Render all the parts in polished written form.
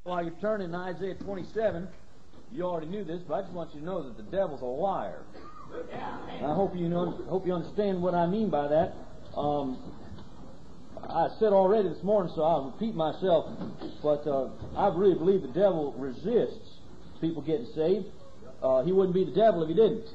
While you're turning to Isaiah 27, you already knew this, but I just want you to know that the devil's a liar. I hope you understand what I mean by that. I said already this morning, so I'll repeat myself, but I really believe the devil resists people getting saved. He wouldn't be the devil if he didn't.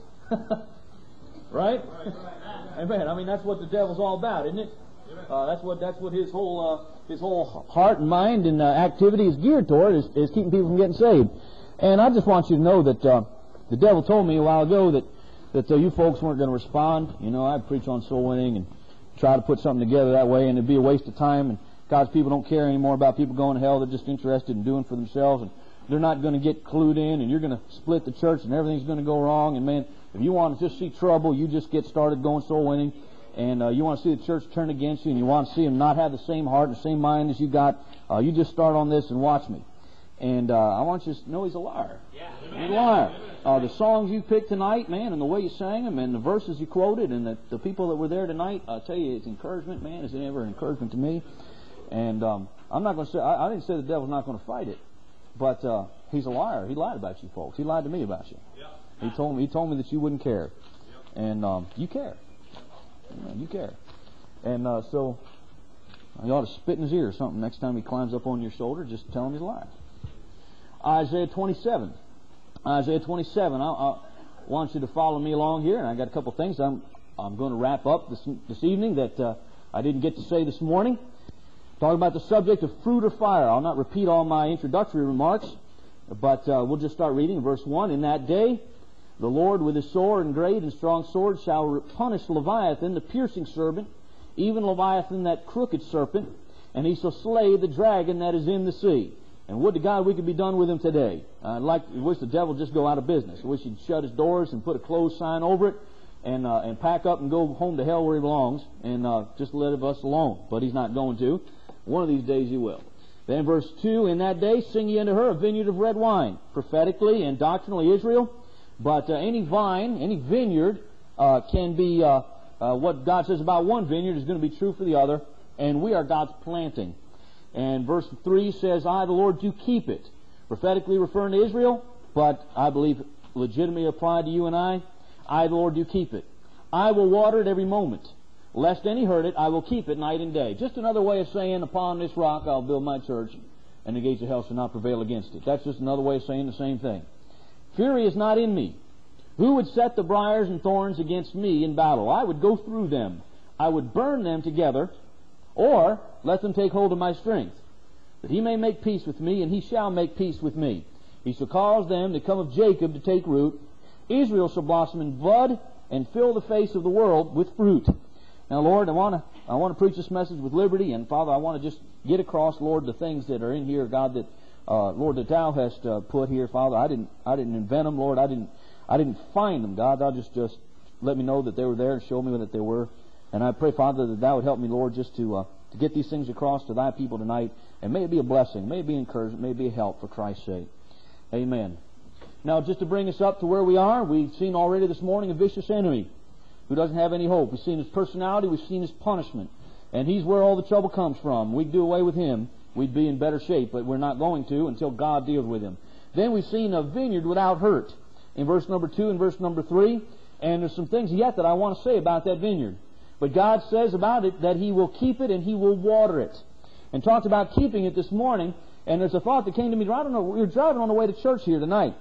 Right? Amen. I mean, that's what the devil's all about, isn't it? That's what his whole heart and mind and activity is geared toward, is keeping people from getting saved. And I just want you to know that the devil told me a while ago that you folks weren't going to respond. You know, I'd preach on soul winning and try to put something together that way, and it'd be a waste of time, and God's people don't care anymore about people going to hell. They're just interested in doing for themselves, and they're not going to get clued in, and you're going to split the church, and everything's going to go wrong. And man, if you want to just see trouble, you just get started going soul winning, and you want to see the church turn against you, and you want to see them not have the same heart and the same mind as you got, you just start on this and watch me. And I want you to know he's a liar. He's a liar. The songs you picked tonight, man, and the way you sang them, and the verses you quoted, and the people that were there tonight, I tell you, it's encouragement, man. It's ever an encouragement to me. And I'm not going to say, I didn't say the devil's not going to fight it, but he's a liar. He lied about you folks. He lied to me about you. He told me that you wouldn't care, and you care. You care. And so you ought to spit in his ear or something next time he climbs up on your shoulder. Just tell him he's lying. Isaiah 27. Isaiah 27. I want you to follow me along here, and I got a couple things I'm going to wrap up this evening that I didn't get to say this morning. Talking about the subject of fruit or fire. I'll not repeat all my introductory remarks, but we'll just start reading verse 1. In that day, the Lord with his sword and great and strong sword shall punish Leviathan, the piercing serpent, even Leviathan, that crooked serpent, and he shall slay the dragon that is in the sea. And would to God we could be done with him today. I wish the devil would just go out of business. I wish he'd shut his doors and put a closed sign over it and pack up and go home to hell where he belongs and just let us alone. But he's not going to. One of these days he will. Then verse 2, in that day sing ye unto her a vineyard of red wine, prophetically and doctrinally Israel. But any vine, any vineyard can be, what God says about one vineyard is going to be true for the other. And we are God's planting. And verse 3 says, I, the Lord, do keep it. Prophetically referring to Israel, but I believe legitimately applied to you and I. I, the Lord, do keep it. I will water it every moment. Lest any hurt it, I will keep it night and day. Just another way of saying, upon this rock I'll build my church, and the gates of hell shall not prevail against it. That's just another way of saying the same thing. Fury is not in me. Who would set the briars and thorns against me in battle? I would go through them. I would burn them together, or let them take hold of my strength, that he may make peace with me, and he shall make peace with me. He shall cause them that come of Jacob to take root. Israel shall blossom in bud, and fill the face of the world with fruit. Now, Lord, I want to preach this message with liberty, and Father, I want to just get across, Lord, the things that are in here, God, that Lord, that Thou hast put here, Father. I didn't invent them, Lord. I didn't find them, God. Thou just let me know that they were there and show me that they were. And I pray, Father, that Thou would help me, Lord, just to get these things across to Thy people tonight. And may it be a blessing, may it be encouragement, may it be a help for Christ's sake. Amen. Now, just to bring us up to where we are, we've seen already this morning a vicious enemy who doesn't have any hope. We've seen his personality, we've seen his punishment. And he's where all the trouble comes from. We'd do away with him, we'd be in better shape, but we're not going to until God deals with him. Then we've seen a vineyard without hurt in verse number 2 and verse number 3. And there's some things yet that I want to say about that vineyard. But God says about it that He will keep it and He will water it. And talked about keeping it this morning. And there's a thought that came to me. I don't know. We were driving on the way to church here tonight.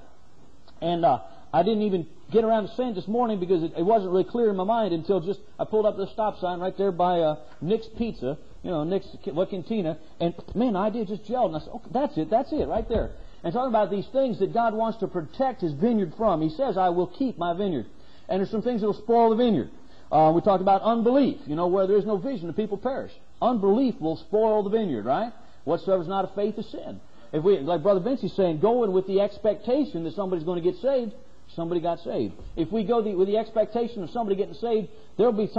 And I didn't even get around to saying it this morning because it wasn't really clear in my mind until just I pulled up the stop sign right there by Nick's Pizza. You know, Nick's Cantina. And man, the idea just gelled. And I said, okay, that's it right there. And talking about these things that God wants to protect His vineyard from. He says, I will keep my vineyard. And there's some things that will spoil the vineyard. We talked about unbelief. You know, where there is no vision, the people perish. Unbelief will spoil the vineyard, right? Whatsoever is not of faith is sin. If we, like Brother Vincey's saying, go in with the expectation that somebody's going to get saved, somebody got saved. If we go with the expectation of somebody getting saved, there'll be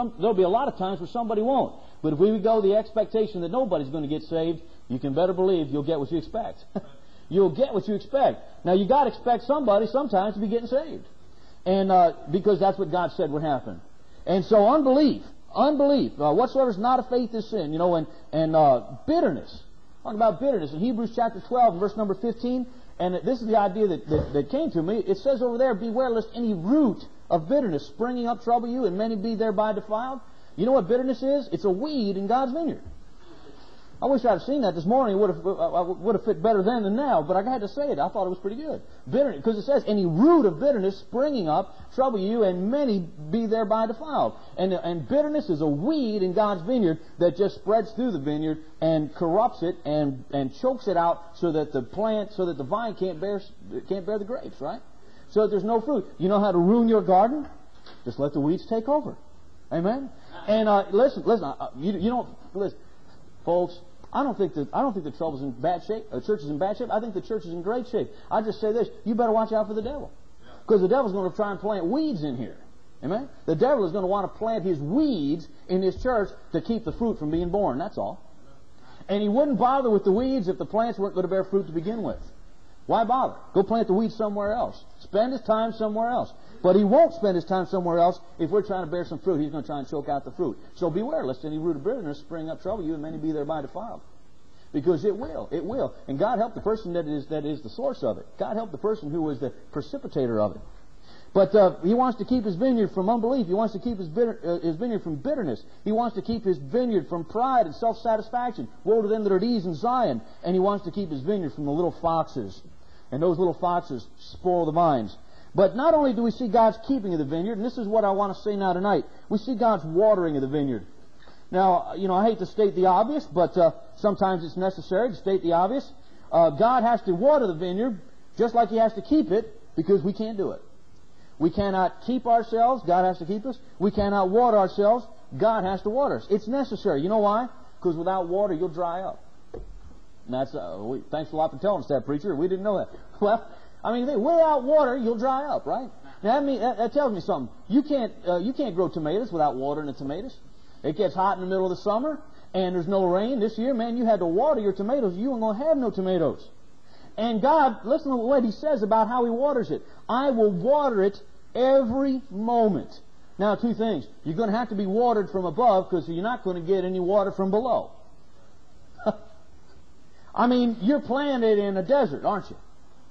a lot of times where somebody won't. But if we would go with the expectation that nobody's going to get saved, you can better believe you'll get what you expect. You'll get what you expect. Now, you got to expect somebody sometimes to be getting saved. And because that's what God said would happen. And so unbelief, whatsoever is not of faith is sin, you know, and bitterness. Talking about bitterness in Hebrews chapter 12 verse number 15. And this is the idea that came to me. It says over there, beware lest any root of bitterness springing up trouble you, and many be thereby defiled. You know what bitterness is? It's a weed in God's vineyard. I wish I'd seen that this morning. It would have fit better then than now, but I had to say it. I thought it was pretty good. Bitterness, because it says, any root of bitterness springing up trouble you, and many be thereby defiled. And bitterness is a weed in God's vineyard that just spreads through the vineyard and corrupts it and chokes it out so that the vine can't bear the grapes, right? So that there's no fruit. You know how to ruin your garden? Just let the weeds take over. Amen? And listen, you don't listen, folks. I don't think the trouble's in bad shape. The church is in bad shape. I think the church is in great shape. I just say this: you better watch out for the devil, because the devil's going to try and plant weeds in here. Amen. The devil is going to want to plant his weeds in his church to keep the fruit from being born. That's all. And he wouldn't bother with the weeds if the plants weren't going to bear fruit to begin with. Why bother? Go plant the weeds somewhere else. Spend his time somewhere else. But he won't spend his time somewhere else if we're trying to bear some fruit. He's going to try and choke out the fruit. So beware lest any root of bitterness spring up trouble you, and many be thereby defiled. Because it will. It will. And God help the person that is the source of it. God help the person who is the precipitator of it. But he wants to keep his vineyard from unbelief. He wants to keep his vineyard from bitterness. He wants to keep his vineyard from pride and self-satisfaction. Woe to them that are at ease in Zion. And he wants to keep his vineyard from the little foxes. And those little foxes spoil the vines. But not only do we see God's keeping of the vineyard, and this is what I want to say now tonight, we see God's watering of the vineyard. Now, I hate to state the obvious, but sometimes it's necessary to state the obvious. God has to water the vineyard just like He has to keep it, because we can't do it. We cannot keep ourselves. God has to keep us. We cannot water ourselves. God has to water us. It's necessary. You know why? Because without water, you'll dry up. And that's thanks a lot for telling us that, preacher. We didn't know that. Well, without water, you'll dry up, right? Now, that tells me something. You can't grow tomatoes without watering the tomatoes. It gets hot in the middle of the summer, and there's no rain. This year, man, you had to water your tomatoes. You weren't going to have no tomatoes. And God, listen to what He says about how He waters it. I will water it every moment. Now, two things. You're going to have to be watered from above, because you're not going to get any water from below. You're planted in a desert, aren't you?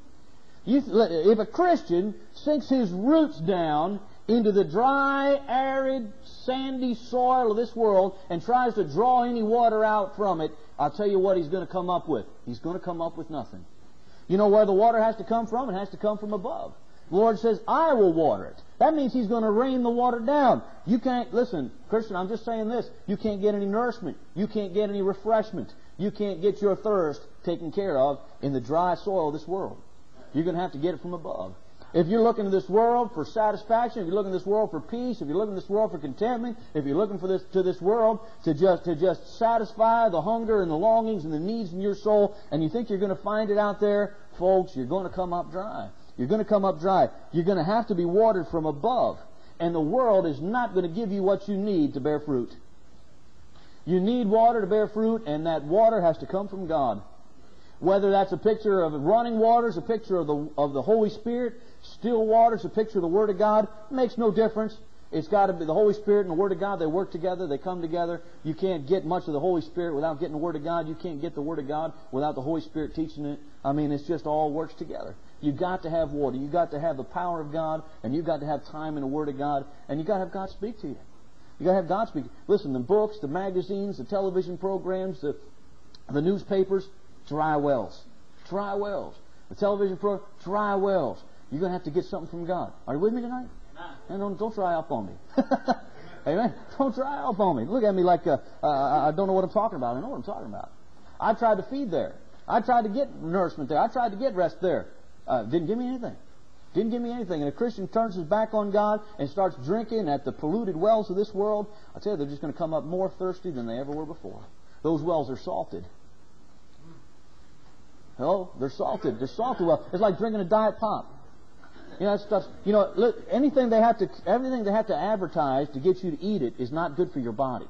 If a Christian sinks his roots down into the dry, arid, sandy soil of this world and tries to draw any water out from it, I'll tell you what he's going to come up with. He's going to come up with nothing. You know where the water has to come from? It has to come from above. The Lord says, I will water it. That means He's going to rain the water down. You can't, listen, Christian, I'm just saying this. You can't get any nourishment. You can't get any refreshment. You can't get your thirst taken care of in the dry soil of this world. You're going to have to get it from above. If you're looking to this world for satisfaction, if you're looking to this world for peace, if you're looking to this world for contentment, if you're looking for this world to just satisfy the hunger and the longings and the needs in your soul, and you think you're going to find it out there, folks, you're going to come up dry. You're going to come up dry. You're going to have to be watered from above. And the world is not going to give you what you need to bear fruit. You need water to bear fruit, and that water has to come from God. Whether that's a picture of running waters, a picture of the Holy Spirit, still waters, a picture of the Word of God, makes no difference. It's got to be the Holy Spirit and the Word of God. They work together. They come together. You can't get much of the Holy Spirit without getting the Word of God. You can't get the Word of God without the Holy Spirit teaching it. It's just all works together. You've got to have water. You've got to have the power of God, and you've got to have time in the Word of God, and you've got to have God speak to you. You've got to have God speak. Listen, the books, the magazines, the television programs, the newspapers, dry wells. Dry wells. The television program, dry wells. You're going to have to get something from God. Are you with me tonight? And don't dry up on me. Amen. Don't dry up on me. Look at me like I don't know what I'm talking about. I know what I'm talking about. I tried to feed there. I tried to get nourishment there. I tried to get rest there. Didn't give me anything. Didn't give me anything. And a Christian turns his back on God and starts drinking at the polluted wells of this world, I tell you, they're just going to come up more thirsty than they ever were before. Those wells are salted. Oh, they're salted. They're salted wells. It's like drinking a diet pop. That stuff. Look, everything they have to advertise to get you to eat it is not good for your body.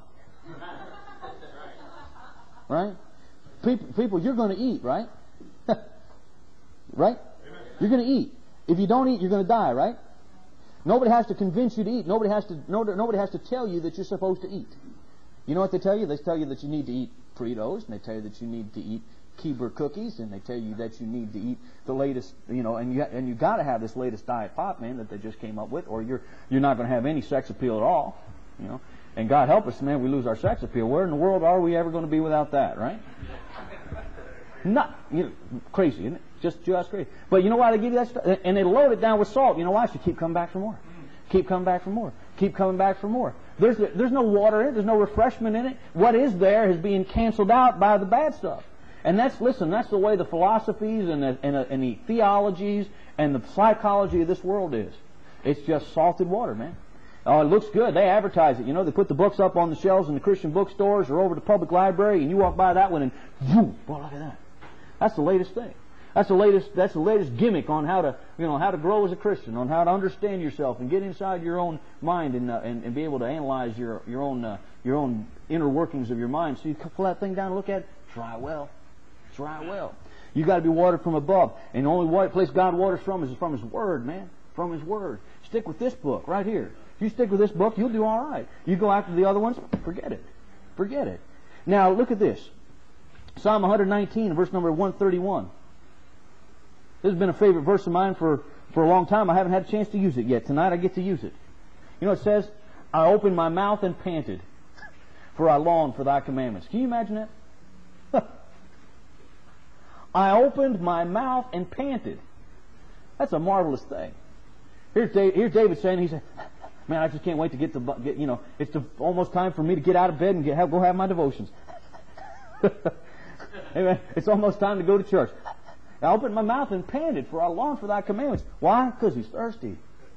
Right? People, you're going to eat, right? Right? You're going to eat. If you don't eat, you're going to die, right? Nobody has to convince you to eat. Nobody has to tell you that you're supposed to eat. You know what they tell you? They tell you that you need to eat Fritos, and they tell you that you need to eat Keebler cookies, and they tell you that you need to eat the latest, and you got to have this latest diet pop, man, that they just came up with, or you're not going to have any sex appeal at all, And God help us, man, we lose our sex appeal. Where in the world are we ever going to be without that, right? Not, crazy, isn't it? Just crazy. But you know why they give you that stuff? And they load it down with salt. You know why? So keep coming back for more. Keep coming back for more. Keep coming back for more. There's no water in it. There's no refreshment in it. What is there is being canceled out by the bad stuff. And that's the way the philosophies and the theologies and the psychology of this world is. It's just salted water, man. Oh, it looks good. They advertise it. They put the books up on the shelves in the Christian bookstores or over the public library, and you walk by that one and, boy, look at that. That's the latest thing. That's the latest gimmick on how to grow as a Christian, on how to understand yourself and get inside your own mind and be able to analyze your own inner workings of your mind. So you pull that thing down and look at it. Try well. You got to be watered from above, and the only place God waters from is from His Word, man. From His Word. Stick with this book right here. If you stick with this book, you'll do all right. You go after the other ones, forget it. Now look at this. Psalm 119, verse number 131. This has been a favorite verse of mine for a long time. I haven't had a chance to use it yet. Tonight I get to use it. It says, I opened my mouth and panted, for I longed for Thy commandments. Can you imagine that? I opened my mouth and panted. That's a marvelous thing. Here's David saying, he said, man, I just can't wait to get it's almost time for me to get out of bed and go have my devotions. Amen. It's almost time to go to church. I opened my mouth and panted, for I longed for Thy commandments. Why? Because he's thirsty.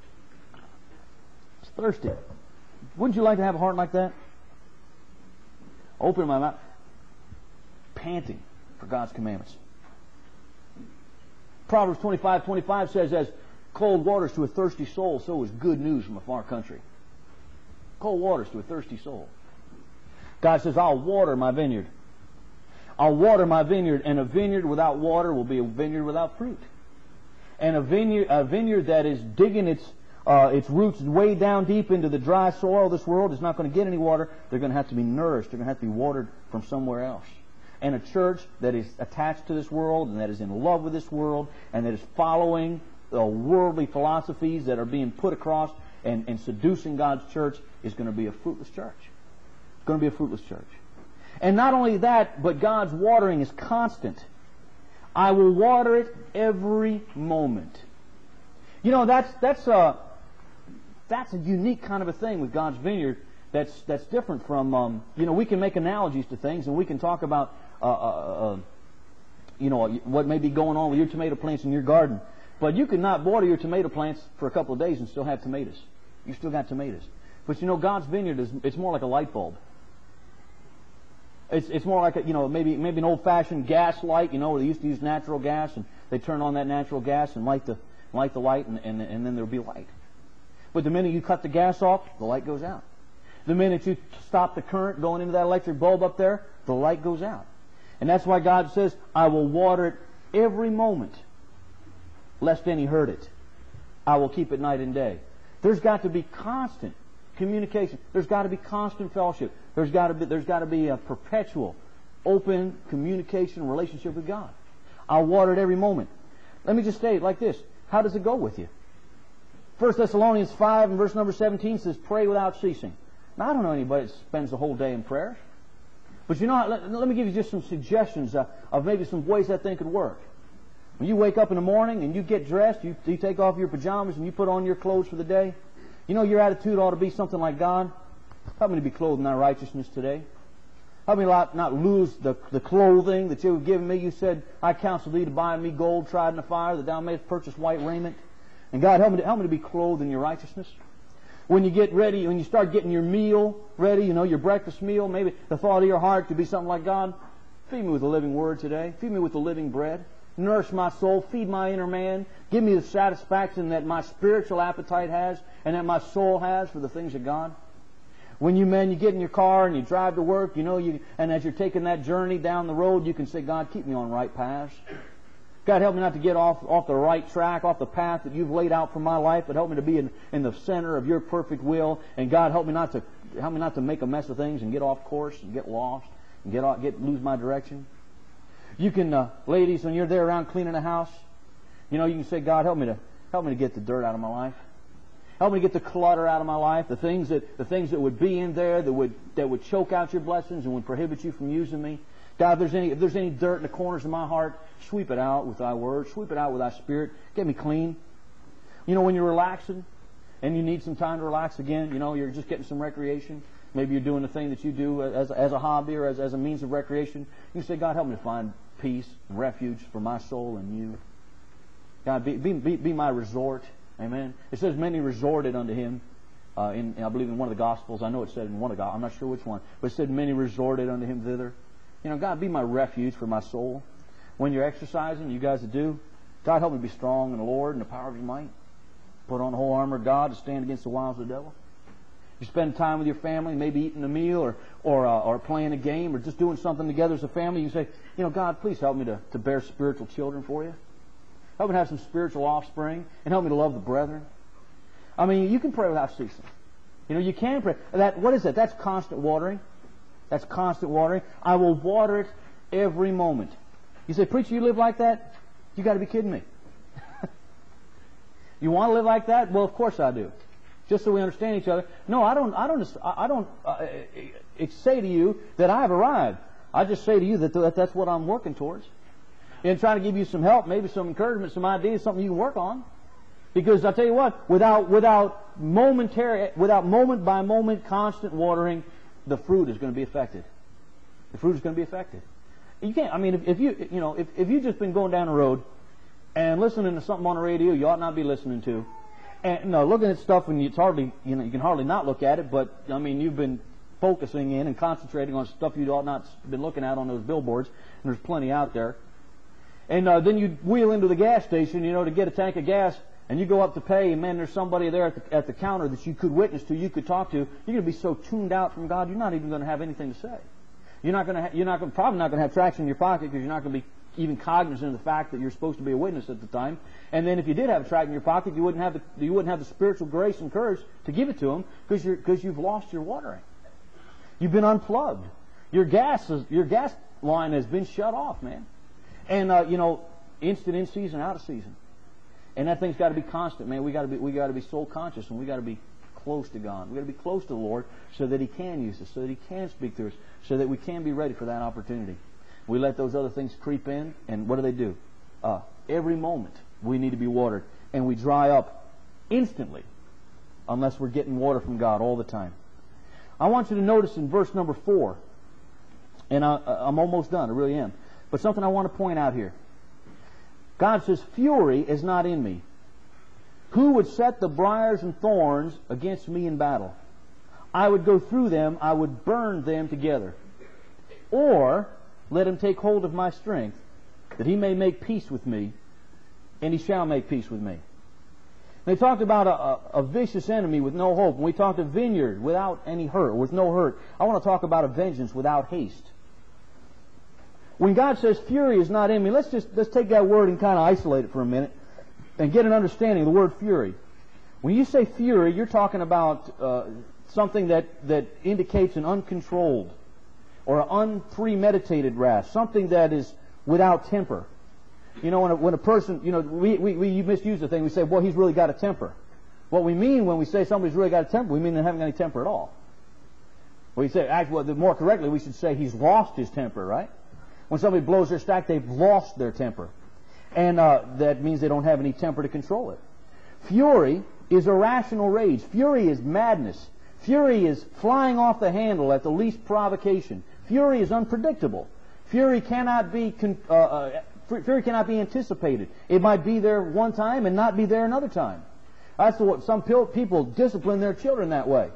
He's thirsty. Wouldn't you like to have a heart like that? Open my mouth, panting for God's commandments. Proverbs 25:25 says, as cold waters to a thirsty soul, so is good news from a far country. Cold waters to a thirsty soul. God says, I'll water my vineyard. I'll water my vineyard, and a vineyard without water will be a vineyard without fruit. And a vineyard that is digging its roots way down deep into the dry soil of this world is not going to get any water. They're going to have to be nourished. They're going to have to be watered from somewhere else. And a church that is attached to this world and that is in love with this world and that is following the worldly philosophies that are being put across and seducing God's church is going to be a fruitless church. It's going to be a fruitless church. And not only that, but God's watering is constant. I will water it every moment. That's a unique kind of a thing with God's vineyard. That's different from we can make analogies to things, and we can talk about what may be going on with your tomato plants in your garden. But you cannot water your tomato plants for a couple of days and still have tomatoes. You still got tomatoes. But God's vineyard it's more like a light bulb. It's more like maybe an old-fashioned gas light, where they used to use natural gas, and they turn on that natural gas and light the light, and then there'll be light. But the minute you cut the gas off, the light goes out. The minute you stop the current going into that electric bulb up there, the light goes out. And that's why God says, I will water it every moment, lest any hurt it. I will keep it night and day. There's got to be constant communication. There's got to be constant fellowship. There's got to be a perpetual, open communication relationship with God. I'll water it every moment. Let me just say it like this. How does it go with you? 1 Thessalonians 5 and verse number 17 says, pray without ceasing. Now, I don't know anybody that spends the whole day in prayer. But let me give you just some suggestions of maybe some ways that thing could work. When you wake up in the morning and you get dressed, you take off your pajamas and you put on your clothes for the day, your attitude ought to be something like, God, help me to be clothed in Thy righteousness today. Help me not lose the clothing that You have given me. You said, I counsel Thee to buy me gold tried in the fire, that Thou mayest purchase white raiment. And God, help me to be clothed in Your righteousness. When you get ready, when you start getting your meal ready, your breakfast meal, maybe the thought of your heart could be something like, God, feed me with the living Word today. Feed me with the living bread. Nourish my soul. Feed my inner man. Give me the satisfaction that my spiritual appetite has and that my soul has for the things of God. When you get in your car and you drive to work, and as you're taking that journey down the road, you can say, God, keep me on right paths. God, help me not to get off the right track, off the path that You've laid out for my life, but help me to be in the center of Your perfect will. And God, help me not to not to make a mess of things and get off course and get lost and lose my direction. You can, ladies, when you're there around cleaning the house, you can say, God, help me to get the dirt out of my life. Help me to get the clutter out of my life, the things that would be in there that would choke out your blessings and would prohibit you from using me. God, if there's any dirt in the corners of my heart, sweep it out with Thy Word, sweep it out with Thy Spirit, get me clean. When you're relaxing and you need some time to relax again, you're just getting some recreation. Maybe you're doing the thing that you do as a hobby or as a means of recreation. You can say, God, help me to find peace and refuge for my soul and You. God, be my resort. Amen. It says many resorted unto Him. I believe in one of the Gospels. I know it said in one of the Gospels. I'm not sure which one. But it said many resorted unto Him thither. God, be my refuge for my soul. When you're exercising, you guys that do, God, help me be strong in the Lord and the power of His might. Put on the whole armor of God to stand against the wiles of the devil. You spend time with your family, maybe eating a meal or playing a game or just doing something together as a family. You say, God, please help me to bear spiritual children for You. Help me to have some spiritual offspring, and help me to love the brethren. You can pray without ceasing. You can pray. What is that? That's constant watering. That's constant watering. I will water it every moment. You say, preacher, you live like that? You got to be kidding me. You want to live like that? Well, of course I do. Just so we understand each other. No, I don't say to you that I have arrived. I just say to you that that's what I'm working towards. And trying to give you some help, maybe some encouragement, some ideas, something you can work on. Because I tell you what, without moment by moment constant watering, the fruit is going to be affected. The fruit is going to be affected. You can't. If you've just been going down the road and listening to something on the radio you ought not be listening to, and looking at stuff and it's hardly, you can hardly not look at it, but you've been focusing in and concentrating on stuff you ought not been looking at on those billboards, and there's plenty out there. And then you wheel into the gas station, to get a tank of gas, and you go up to pay, and man, there's somebody there at the counter that you could witness to, you could talk to. You're going to be so tuned out from God, you're not even going to have anything to say. You're probably not going to have traction in your pocket because you're not going to be even cognizant of the fact that you're supposed to be a witness at the time. And then if you did have a tract in your pocket, you wouldn't have the spiritual grace and courage to give it to them because you've lost your watering. You've been unplugged. Your gas line has been shut off, man. And instant in season, out of season. And that thing's got to be constant, man. We got to be soul conscious, and we got to be close to God. We got to be close to the Lord so that He can use us, so that He can speak to us, so that we can be ready for that opportunity. We let those other things creep in, and what do? Every moment we need to be watered, and we dry up instantly unless we're getting water from God all the time. I want you to notice in verse number 4, and I'm almost done, I really am, but something I want to point out here. God says, fury is not in me. Who would set the briars and thorns against me in battle? I would go through them, I would burn them together. Or let him take hold of my strength, that he may make peace with me, and he shall make peace with me. They talked about a vicious enemy with no hope. When we talked a vineyard without any hurt, with no hurt, I want to talk about a vengeance without haste. When God says fury is not in me, let's take that word and kind of isolate it for a minute and get an understanding of the word fury. When you say fury, you're talking about something that indicates an uncontrolled or an unpremeditated wrath, something that is without temper. When a person, we misuse the thing. We say, well, he's really got a temper. What we mean when we say somebody's really got a temper, we mean they haven't got any temper at all. We say, actually, more correctly, we should say he's lost his temper, right? When somebody blows their stack, they've lost their temper. And that means they don't have any temper to control it. Fury is irrational rage. Fury is madness. Fury is flying off the handle at the least provocation. Fury is unpredictable. Fury cannot be anticipated. It might be there one time and not be there another time. That's what some people discipline their children that way.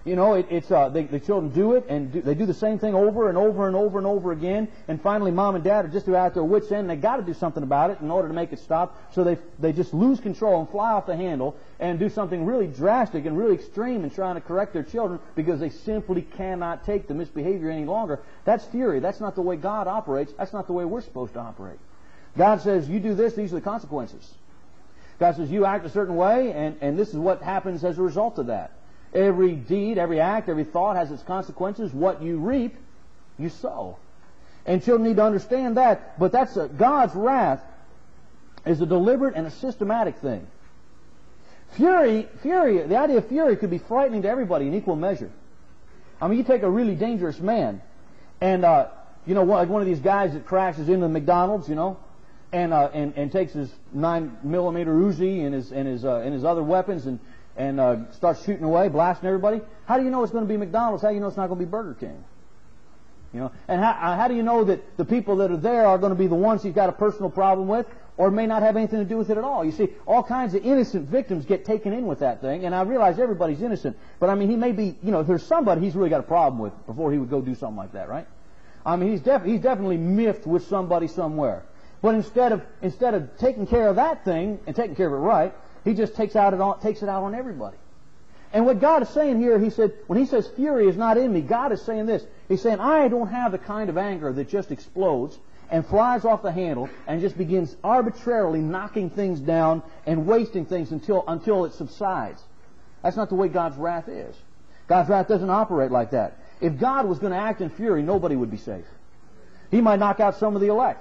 The children do it, and they do the same thing over and over and over and over again, and finally mom and dad are just about at their wits' end, and they got to do something about it in order to make it stop, so they just lose control and fly off the handle and do something really drastic and really extreme in trying to correct their children because they simply cannot take the misbehavior any longer. That's fury. That's not the way God operates. That's not the way we're supposed to operate. God says, you do this, these are the consequences. God says, you act a certain way, and this is what happens as a result of that. Every deed, every act, every thought has its consequences. What you reap, you sow. And children need to understand that. But God's wrath is a deliberate and a systematic thing. Fury, the idea of fury could be frightening to everybody in equal measure. I mean, you take a really dangerous man, and like one of these guys that crashes into McDonald's, and takes his 9mm Uzi and his other weapons and starts shooting away, blasting everybody. How do you know it's going to be McDonald's? How do you know it's not going to be Burger King? And how do you know that the people that are there are going to be the ones he's got a personal problem with, or may not have anything to do with it at all? You see, all kinds of innocent victims get taken in with that thing, and I realize everybody's innocent, but I mean, he may be, there's somebody he's really got a problem with before he would go do something like that, right? I mean, he's definitely miffed with somebody somewhere. But instead of taking care of that thing and taking care of it right, he just takes it out on everybody. And what God is saying here, he said, when he says fury is not in me, God is saying this. He's saying, I don't have the kind of anger that just explodes and flies off the handle and just begins arbitrarily knocking things down and wasting things until it subsides. That's not the way God's wrath is. God's wrath doesn't operate like that. If God was going to act in fury, nobody would be safe. He might knock out some of the elect.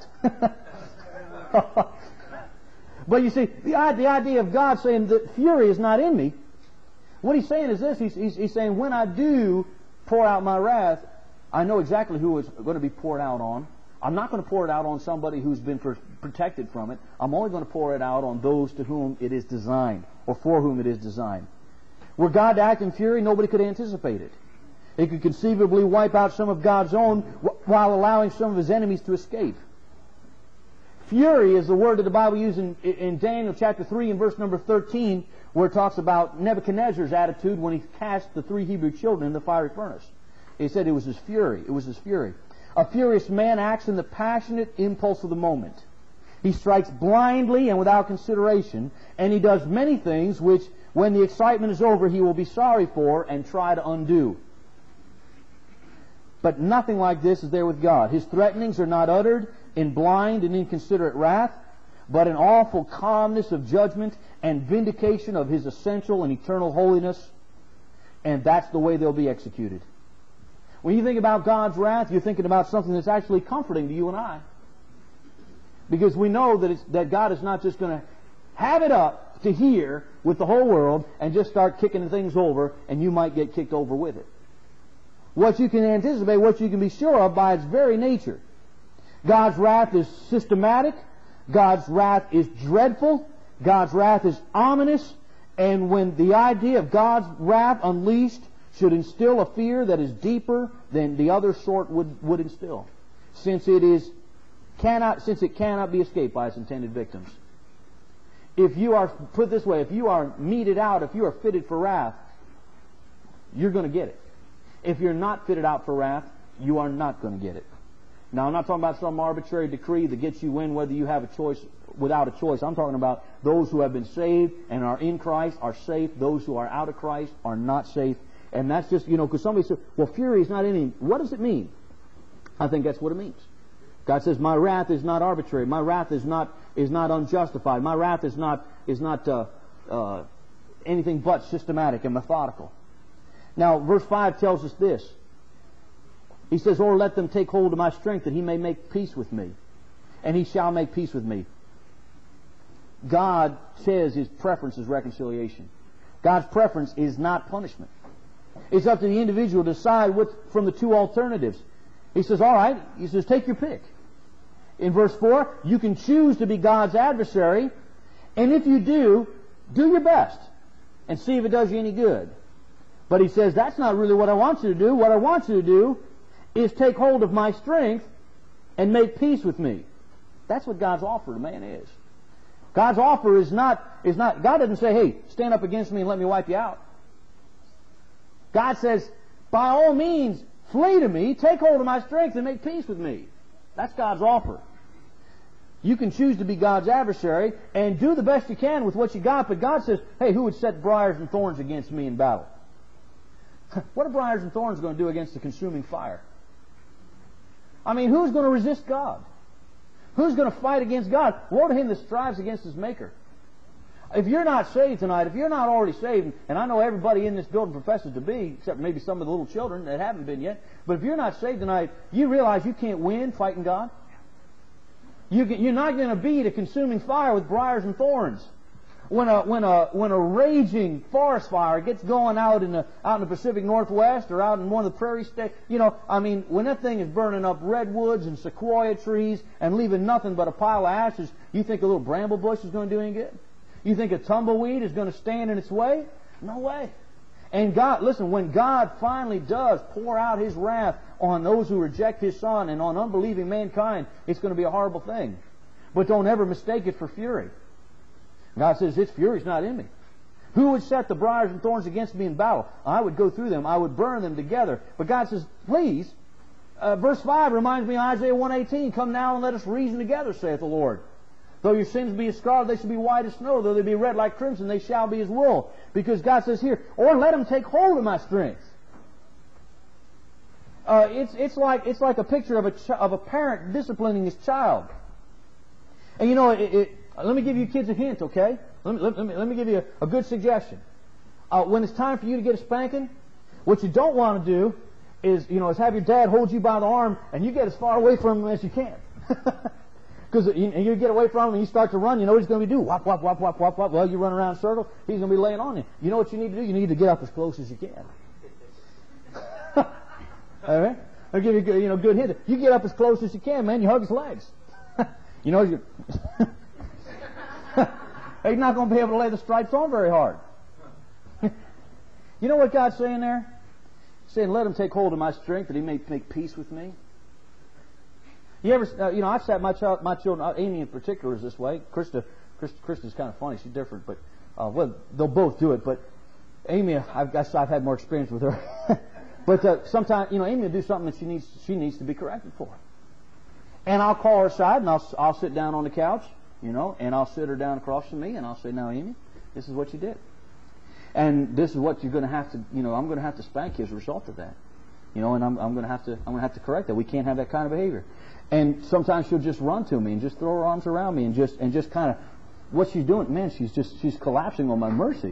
But you see, the idea of God saying that fury is not in me, what he's saying is this. He's saying, when I do pour out my wrath, I know exactly who it's going to be poured out on. I'm not going to pour it out on somebody who's been protected from it. I'm only going to pour it out on those to whom it is designed, or for whom it is designed. Were God to act in fury, nobody could anticipate it. He could conceivably wipe out some of God's own while allowing some of his enemies to escape. Fury is the word that the Bible uses in Daniel chapter 3 and verse number 13, where it talks about Nebuchadnezzar's attitude when he cast the 3 Hebrew children in the fiery furnace. He said it was his fury. It was his fury. A furious man acts in the passionate impulse of the moment. He strikes blindly and without consideration, and he does many things which, when the excitement is over, he will be sorry for and try to undo. But nothing like this is there with God. His threatenings are not uttered in blind and inconsiderate wrath, but in awful calmness of judgment and vindication of his essential and eternal holiness, and that's the way they'll be executed. When you think about God's wrath, you're thinking about something that's actually comforting to you and I. Because we know that God is not just going to have it up to here with the whole world and just start kicking things over, and you might get kicked over with it. What you can anticipate, what you can be sure of by its very nature. God's wrath is systematic. God's wrath is dreadful. God's wrath is ominous. And when the idea of God's wrath unleashed should instill a fear that is deeper than the other sort would instill, since it cannot be escaped by its intended victims. If you are, put it this way, if you are meted out, if you are fitted for wrath, you're going to get it. If you're not fitted out for wrath, you are not going to get it. Now, I'm not talking about some arbitrary decree that gets you in whether you have a choice without a choice. I'm talking about those who have been saved and are in Christ are safe. Those who are out of Christ are not safe. And that's just, because somebody says, well, fury is not in him. What does it mean? I think that's what it means. God says, my wrath is not arbitrary. My wrath is not unjustified. My wrath is not anything but systematic and methodical. Now, verse 5 tells us this. He says, or let them take hold of my strength that he may make peace with me. And he shall make peace with me. God says his preference is reconciliation. God's preference is not punishment. It's up to the individual to decide from the two alternatives. He says, all right, he says, take your pick. In verse 4, you can choose to be God's adversary, and if you do your best and see if it does you any good. But he says, that's not really what I want you to do. What I want you to do is take hold of my strength and make peace with me. That's what God's offer to man is. God's offer is not, God doesn't say, hey, stand up against me and let me wipe you out. God says, by all means, flee to me, take hold of my strength and make peace with me. That's God's offer. You can choose to be God's adversary and do the best you can with what you got, but God says, hey, who would set briars and thorns against me in battle? What are briars and thorns going to do against the consuming fire? I mean, who's going to resist God? Who's going to fight against God? Woe to him that strives against his Maker. If you're not saved tonight, if you're not already saved, and I know everybody in this building professes to be, except maybe some of the little children that haven't been yet, but if you're not saved tonight, you realize you can't win fighting God. You're not going to beat a consuming fire with briars and thorns. When a raging forest fire gets going out in the Pacific Northwest or out in one of the prairie states, when that thing is burning up redwoods and sequoia trees and leaving nothing but a pile of ashes, you think a little bramble bush is going to do any good? You think a tumbleweed is going to stand in its way? No way. And God, listen, when God finally does pour out His wrath on those who reject His Son and on unbelieving mankind, it's going to be a horrible thing. But don't ever mistake it for fury. God says, its fury's not in me. Who would set the briars and thorns against me in battle? I would go through them. I would burn them together. But God says, please, verse 5 reminds me of Isaiah 1:18, come now and let us reason together, saith the Lord. Though your sins be as scarlet, they shall be white as snow. Though they be red like crimson, they shall be as wool. Because God says here, or let them take hold of my strength. It's like a picture of a parent disciplining his child. And let me give you kids a hint, okay? Let me give you a good suggestion. When it's time for you to get a spanking, what you don't want to do is have your dad hold you by the arm and you get as far away from him as you can. Because you get away from him and you start to run, you know what he's going to do? Whop, whop, whop, whop, whop, whop. Well, you run around in a circle, he's going to be laying on you. You know what you need to do? You need to get up as close as you can. All right? I'll give you a good hit. You get up as close as you can, man. You hug his legs. He's not going to be able to lay the stripes on very hard. You know what God's saying there? He's saying, let him take hold of my strength that he may make peace with me. You ever, I've sat my children, Amy in particular is this way. Krista's kind of funny. She's different, but, they'll both do it. But Amy, I've had more experience with her. But sometimes, Amy will do something that she needs to be corrected for. And I'll call her aside and I'll sit down on the couch, and I'll sit her down across from me and I'll say, now Amy, this is what you did. And this is what you're going to have to, I'm going to have to spank you as a result of that. And I'm going to have to correct that. We can't have that kind of behavior. And sometimes she'll just run to me and just throw her arms around me and just kind of, what she's doing, man, she's collapsing on my mercy.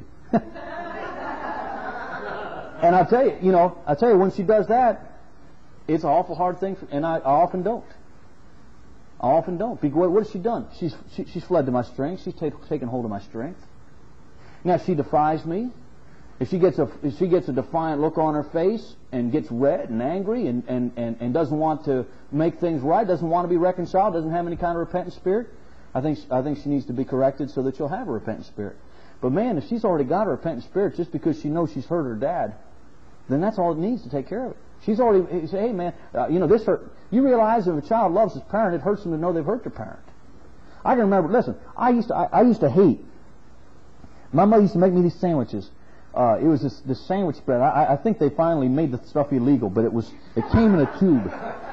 And I'll tell you, when she does that, it's an awful hard thing, and I often don't. Because what has she done? She's fled to my strength. She's taken hold of my strength. Now she defies me. If she gets a defiant look on her face and gets red and angry and doesn't want to make things right, doesn't want to be reconciled, doesn't have any kind of repentant spirit, I think she needs to be corrected so that she'll have a repentant spirit. But man, if she's already got a repentant spirit just because she knows she's hurt her dad, then that's all it needs to take care of it. She's already say, hey man, this hurt. You realize if a child loves his parent, it hurts them to know they've hurt their parent. I can remember. Listen, I used to hate. My mother used to make me these sandwiches. It was this sandwich bread. I think they finally made the stuff illegal, but it came in a tube.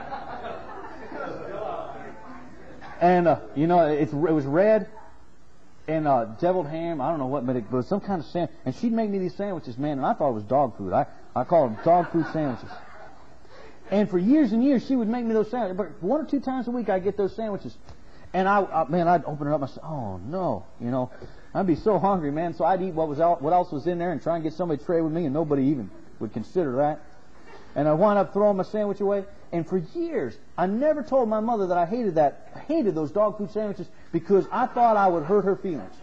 And it was red and deviled ham. I don't know what, but it was some kind of sandwich. And she'd make me these sandwiches, man, and I thought it was dog food. I called them dog food sandwiches. And for years and years, she would make me those sandwiches. But 1 or 2 times a week, I'd get those sandwiches. And I'd open it up and say, oh no, I'd be so hungry, man. So I'd eat what else was in there and try and get somebody to trade with me, and nobody even would consider that. And I wound up throwing my sandwich away. And for years, I never told my mother that I hated those dog food sandwiches because I thought I would hurt her feelings.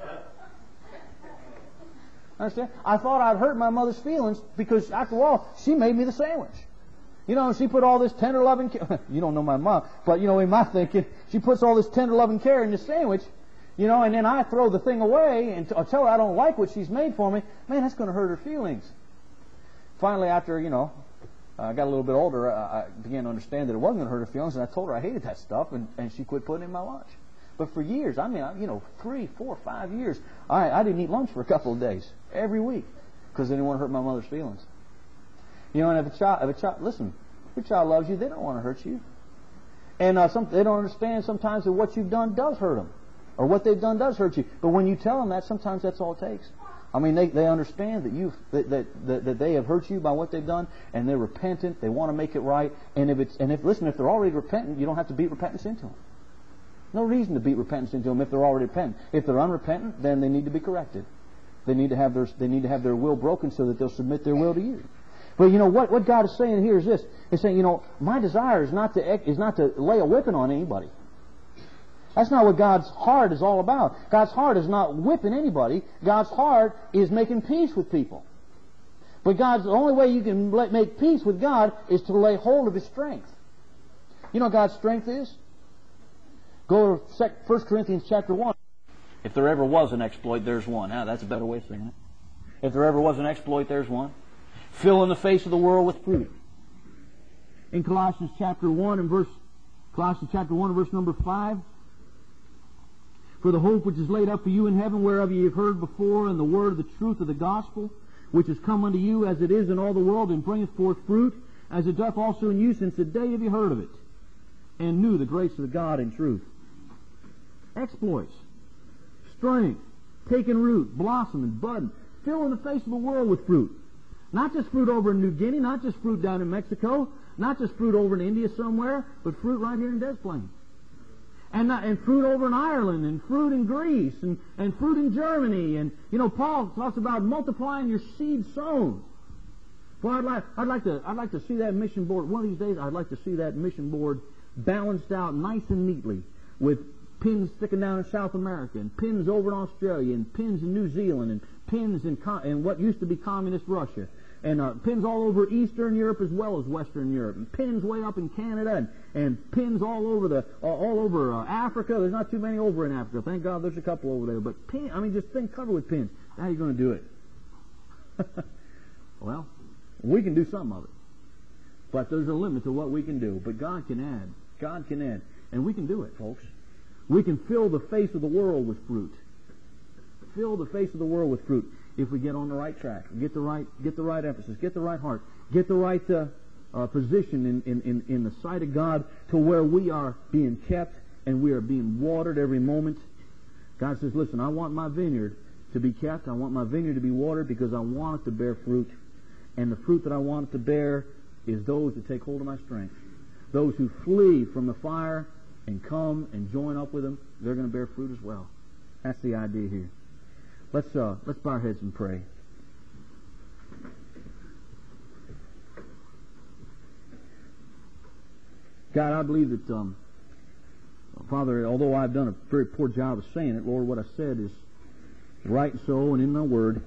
Understand? I thought I'd hurt my mother's feelings because, after all, she made me the sandwich. She put all this tender loving care. You don't know my mom, but in my thinking, she puts all this tender loving care in the sandwich, and then I throw the thing away and tell her I don't like what she's made for me. Man, that's going to hurt her feelings. Finally, after I got a little bit older, I began to understand that it wasn't going to hurt her feelings, and I told her I hated that stuff, and she quit putting it in my lunch. But for years, 3, 4, 5 years, I didn't eat lunch for a couple of days every week because I didn't want to hurt my mother's feelings. And if a child, listen, if your child loves you, they don't want to hurt you. And they don't understand sometimes that what you've done does hurt them, or what they've done does hurt you. But when you tell them that, sometimes that's all it takes. I mean, they understand that they have hurt you by what they've done, and they're repentant. They want to make it right. And if they're already repentant, you don't have to beat repentance into them. No reason to beat repentance into them if they're already repentant. If they're unrepentant, then they need to be corrected. They need to have their will broken so that they'll submit their will to you. But you know what God is saying here is this. He's saying, my desire is not to lay a whipping on anybody. That's not what God's heart is all about. God's heart is not whipping anybody. God's heart is making peace with people. But the only way you can make peace with God is to lay hold of His strength. You know what God's strength is? Go to 1 Corinthians chapter 1. If there ever was an exploit, there's one. Now, that's a better way of saying it. If there ever was an exploit, there's one. Filling the face of the world with fruit. In Colossians chapter 1 and verse number 5. For the hope which is laid up for you in heaven, whereof ye have heard before, in the word of the truth of the gospel, which is come unto you as it is in all the world, and bringeth forth fruit, as it doth also in you, since the day have you heard of it, and knew the grace of God in truth. Exploits, strength, taking root, blossoming, budding, filling the face of the world with fruit. Not just fruit over in New Guinea, not just fruit down in Mexico, not just fruit over in India somewhere, but fruit right here in Des Plaines. And fruit over in Ireland, and fruit in Greece, and fruit in Germany. And, Paul talks about multiplying your seed sown. Well, I'd like to see that mission board. One of these days, I'd like to see that mission board balanced out nice and neatly with pins sticking down in South America, and pins over in Australia, and pins in New Zealand, and pins in what used to be communist Russia, and pins all over Eastern Europe as well as Western Europe, and pins way up in Canada, and pins all over Africa. There's not too many over in Africa. Thank God there's a couple over there. But just things covered with pins. How are you going to do it? Well, we can do some of it, but there's a limit to what we can do. But God can add. God can add, and we can do it, folks. We can fill the face of the world with fruit. Fill the face of the world with fruit if we get on the right track, get the right emphasis, get the right heart, get the right position in the sight of God, to where we are being kept and we are being watered every moment. God says, listen, I want my vineyard to be kept. I want my vineyard to be watered because I want it to bear fruit. And the fruit that I want it to bear is those that take hold of my strength. Those who flee from the fire and come and join up with them, they're going to bear fruit as well. That's the idea here. Let's bow our heads and pray. God, I believe that, Father, although I've done a very poor job of saying it, Lord, what I said is right and so and in my word.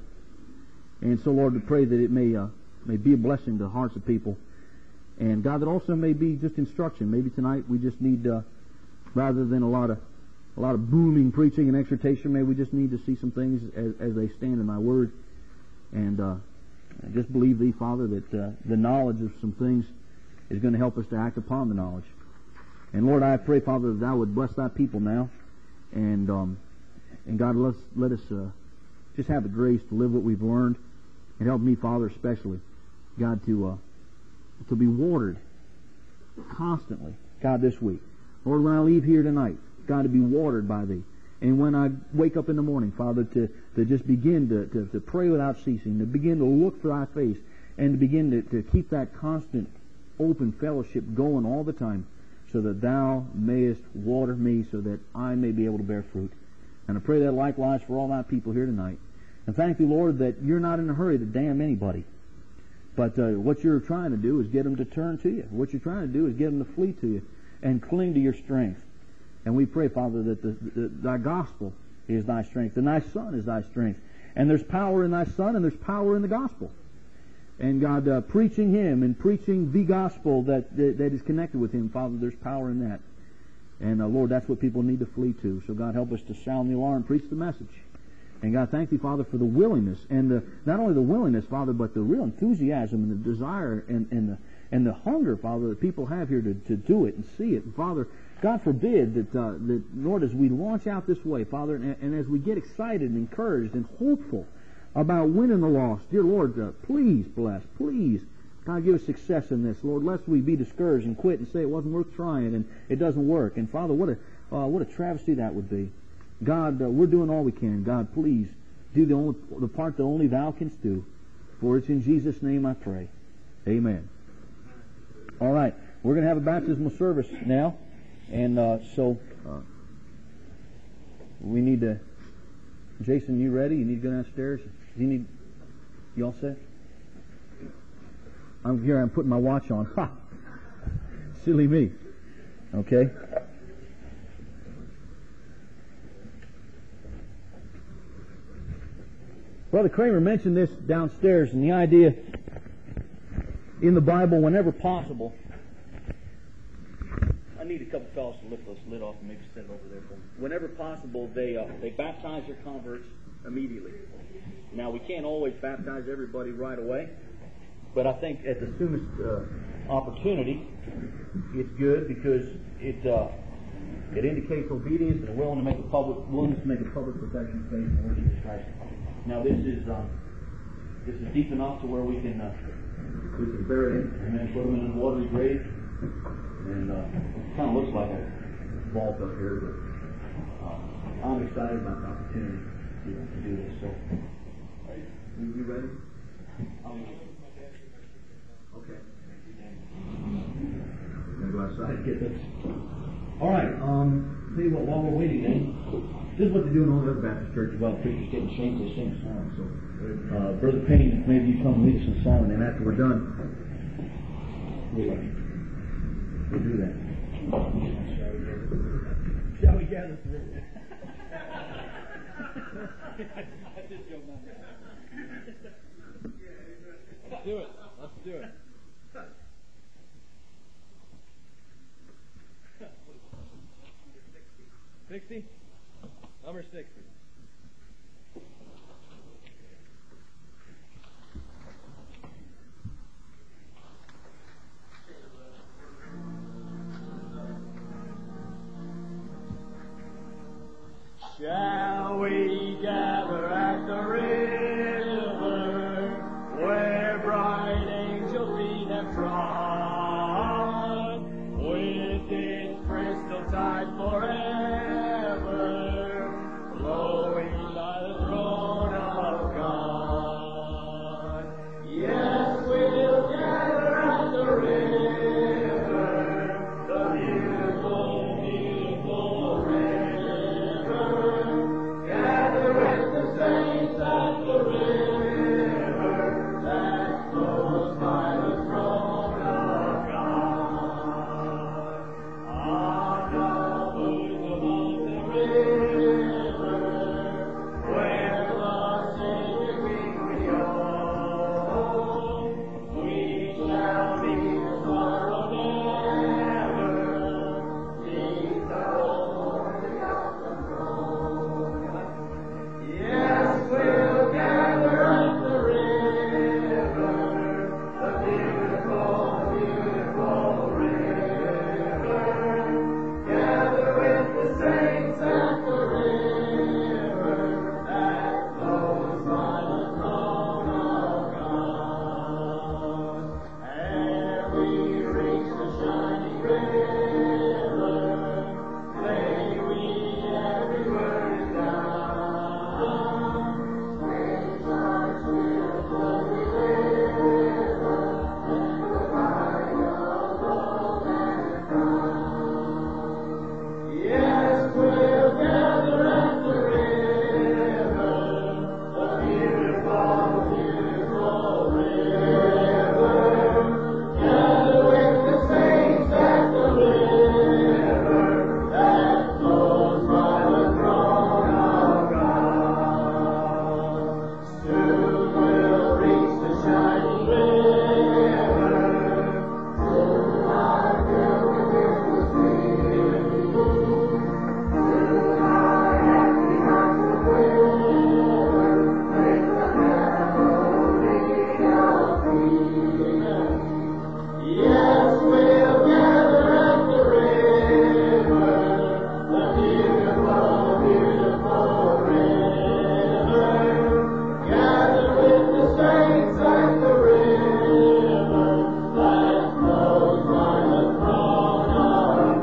And so, Lord, we pray that it may be a blessing to the hearts of people. And, God, that also may be just instruction. Maybe tonight we just need, rather than a lot of booming preaching and exhortation, maybe we just need to see some things as they stand in thy word. And I just believe thee, Father, that the knowledge of some things is going to help us to act upon the knowledge. And Lord, I pray, Father, that thou would bless thy people now. And God, let us just have the grace to live what we've learned. And help me, Father, especially, God, to be watered constantly, God, this week. Lord, when I leave here tonight, God, to be watered by thee. And when I wake up in the morning, Father, to just begin to pray without ceasing, to begin to look for thy face, and to begin to keep that constant open fellowship going all the time, so that thou mayest water me, so that I may be able to bear fruit. And I pray that likewise for all thy people here tonight. And thank thee, Lord, that you're not in a hurry to damn anybody. But what you're trying to do is get them to turn to you. What you're trying to do is get them to flee to you and cling to your strength. And we pray, Father, that thy gospel is thy strength, and thy Son is thy strength. And there's power in thy Son, and there's power in the gospel. And God, preaching him and preaching the gospel that is connected with him, Father, there's power in that. And Lord, that's what people need to flee to. So God, help us to sound the alarm, preach the message. And God, thank thee, Father, for the willingness, and not only the willingness, Father, but the real enthusiasm and the desire and the hunger, Father, that people have here to do it and see it. And Father, God forbid that, Lord, as we launch out this way, Father, and as we get excited and encouraged and hopeful about winning the lost, dear Lord, please bless, please, God, give us success in this, Lord, lest we be discouraged and quit and say it wasn't worth trying and it doesn't work. And Father, what a travesty that would be. God, we're doing all we can. God, please do the part that only thou canst do. For it's in Jesus' name I pray. Amen. All right, we're going to have a baptismal service now. And so We need to... Jason, you ready? You need to go downstairs? You all set? I'm putting my watch on. Ha! Silly me. Okay? Brother Kramer mentioned this downstairs, and the idea in the Bible, whenever possible... I need a couple fellows to lift this lid off and maybe set it over there for me. Whenever possible, they baptize their converts immediately. Now, we can't always baptize everybody right away, but I think at the soonest opportunity, it's good because it indicates obedience and a willingness to make a public profession of faith in the Lord Jesus Christ. Now, this is deep enough to where we can bury it and then put them in a watery grave. And it kind of looks like a vault up here, but I'm excited about the opportunity to do this. So, you ready? Okay. I'm going to go outside and get this. All right. Tell you what, while we're waiting then, this is what they do in all the other Baptist churches. Well, the preachers getting shamed to sing songs. So, Brother Payne, maybe you come and lead us in song, and then after we're done, we'll do that. Shall we gather through? That's his joke, not mine. Let's do it. Let's do it. 60? Number 60. Shall we gather at the river where bright angels feet have trod, with its crystal tide forever flowing by the throne of God? Yes, we'll gather at the river, the beautiful, beautiful river. Gather with the saints at the river that flows by the throne of God. On the bosom of the river, where the Savior King we own, we shall meet tomorrow never, seek the glory of the throne. Yes, we'll gather at the river, the beautiful, beautiful river. Gather with the saints at the river that flows by the throne of God. Ere we reach the shining river, may we every word is done. Strange hearts will flow the river, and the fire of love and crown. Yes, we'll gather at the river, the beautiful, beautiful river. Gather with the saints at the river that flows by the throne of God. Soon we'll reach the shining river. Soon our pilgrimage will cease. Soon our happy hearts will quiver with the melody of peace. Yes, we'll gather at the river, the beautiful, beautiful river. Gather with the saints at the river that flows by the throne of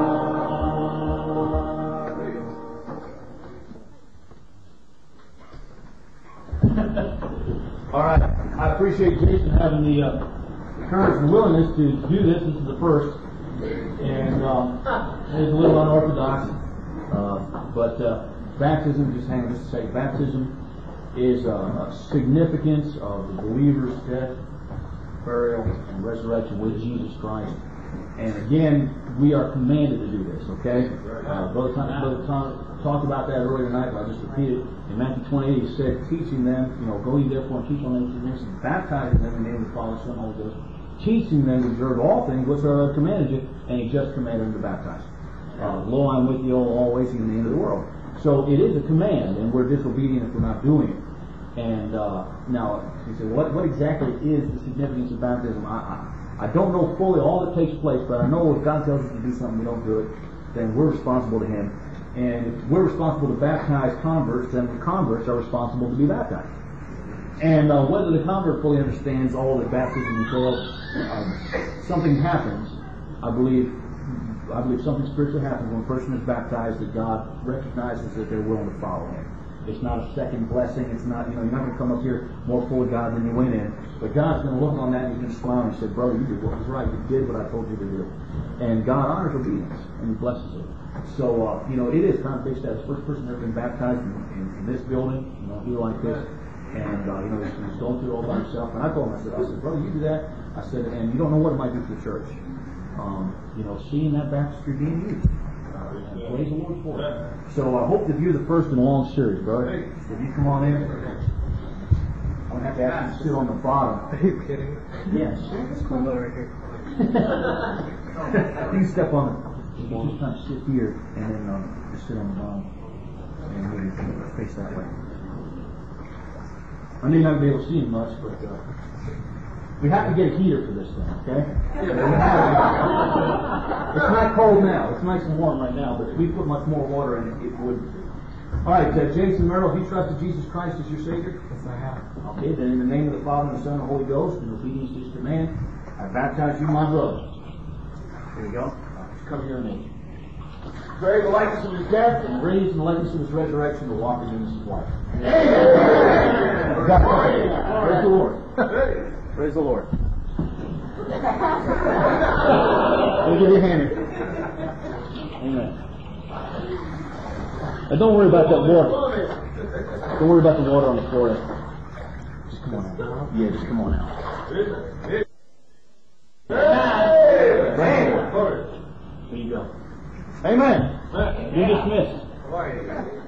God. All right. I appreciate Jason having the courage and willingness to do this. This is the first. And it's a little unorthodox. But baptism, just hang on just a second. Baptism is a significance of the believer's death, burial, and resurrection with Jesus Christ. And again, we are commanded to do this, okay? Brother Tom talked about that earlier tonight, but I'll just repeat it. In Matthew 28, he said, teaching them, go ye therefore and teach all nations, and baptizing them in the name of the Father, Son, and Holy Ghost, teaching them to observe all things which I commanded you, and he just commanded them to baptize. Lo, I'm with you always, even to the end of the world. So it is a command, and we're disobedient if we're not doing it. And now, you say, what exactly is the significance of baptism? I don't know fully all that takes place, but I know if God tells us to do something, we don't do it, then we're responsible to Him. And if we're responsible to baptize converts, then the converts are responsible to be baptized. And whether the convert fully understands all that baptism entails, something happens. I believe something spiritual happens when a person is baptized, that God recognizes that they're willing to follow Him. It's not a second blessing. It's not, you're not going to come up here more full of God than you went in. But God's going to look on that and He can smile and say, brother, you did what was right. You did what I told you to do. And God honors obedience, and He blesses it. So, it is kind of big status. First person that's been baptized in this building, here like this. And, he's going through it all by himself. And I told him, I said, brother, you do that. I said, and you don't know what it might do for the church. Seeing that baptistry being used. Praise the Lord for it. So I hope that you're the first in a long series, brother. If you come on in, I'm going to have to ask you to sit on the bottom. Are you kidding? Yes. Just come over here. You can step on it. You can just kind of sit here and then just sit on the bottom. And maybe face that way. I know you're not going to be able to see him much, but we have to get a heater for this thing, okay? It's not cold now. It's nice and warm right now, but if we put much more water in it, it would. All right, Jason Merrill, have you trusted Jesus Christ as your Savior? Yes, I have. Okay, then in the name of the Father, and the Son, and the Holy Ghost, in obedience to His command, I baptize you, my brother. Here we go. Just cover your name. Buried in the likeness of His death, and raised in the likeness of His resurrection to walk in newness of life. Amen. Praise the Lord. Praise the Lord. Let me give you a hand here. Amen. Now don't worry about that water. Don't worry about the water on the floor. Just come on out. Yeah, just come on out. There you go. Amen. You're dismissed.